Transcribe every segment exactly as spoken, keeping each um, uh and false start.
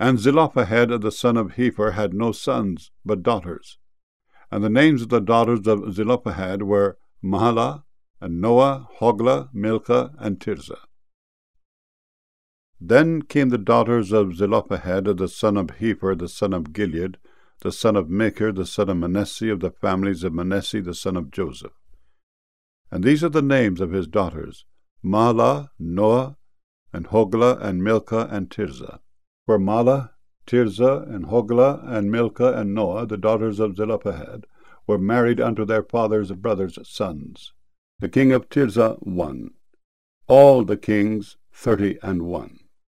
And Zelophehad the son of Hepher had no sons, but daughters. And the names of the daughters of Zelophehad were Mahlah, and Noah, Hoglah, Milcah, and Tirzah. Then came the daughters of Zelophehad the son of Hepher the son of Gilead, the son of Machir, the son of Manasseh, of the families of Manasseh, the son of Joseph. And these are the names of his daughters, Mahlah, Noah, and Hoglah, and Milcah, and Tirzah. For Mahlah, Tirzah, and Hoglah, and Milcah, and Noah, the daughters of Zelophehad, were married unto their father's brothers' sons. The king of Tirzah one. All the kings thirty and one.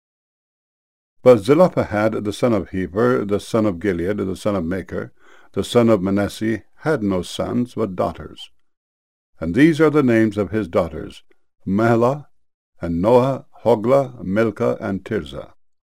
But Zelophehad the son of Hepher, the son of Gilead, the son of Machir, the son of Manasseh, had no sons, but daughters. And these are the names of his daughters, Mahlah, and Noah, Hoglah, Milcah, and Tirzah.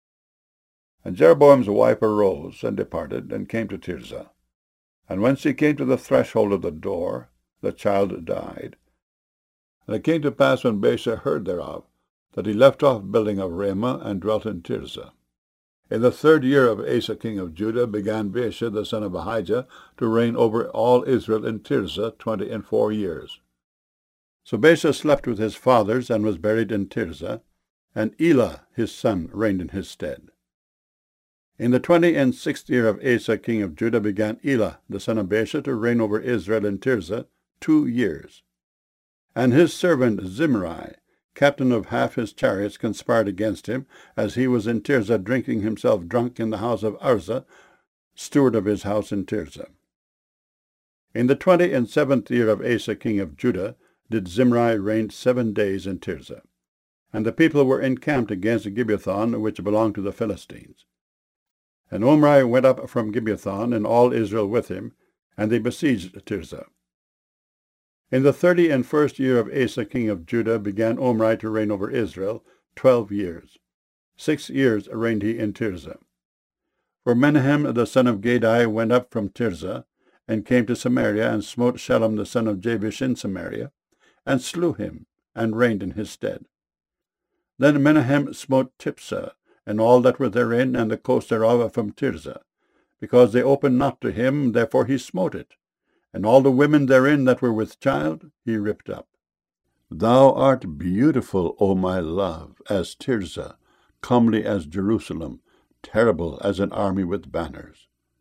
And Jeroboam's wife arose, and departed, and came to Tirzah. And when she came to the threshold of the door, the child died. And it came to pass, when Baasha heard thereof, that he left off building of Ramah, and dwelt in Tirzah. In the third year of Asa king of Judah began Baasha the son of Ahijah to reign over all Israel in Tirzah twenty and four years. So Baasha slept with his fathers, and was buried in Tirzah, and Elah his son reigned in his stead. In the twenty and sixth year of Asa king of Judah began Elah the son of Baasha to reign over Israel in Tirzah two years. And his servant Zimri, captain of half his chariots, conspired against him, as he was in Tirzah drinking himself drunk in the house of Arza, steward of his house in Tirzah. In the twenty and seventh year of Asa king of Judah did Zimri reign seven days in Tirzah. And the people were encamped against Gibbethon, which belonged to the Philistines. And Omri went up from Gibbethon, and all Israel with him, and they besieged Tirzah. In the thirty and first year of Asa king of Judah began Omri to reign over Israel twelve years. Six years reigned he in Tirzah. For Menahem the son of Gadai went up from Tirzah, and came to Samaria, and smote Shallum the son of Jabesh in Samaria, and slew him, and reigned in his stead. Then Menahem smote Tipsah, and all that were therein, and the coast thereof from Tirzah, because they opened not to him, therefore he smote it. And all the women therein that were with child he ripped up. Thou art beautiful, O my love, as Tirzah, comely as Jerusalem, terrible as an army with banners.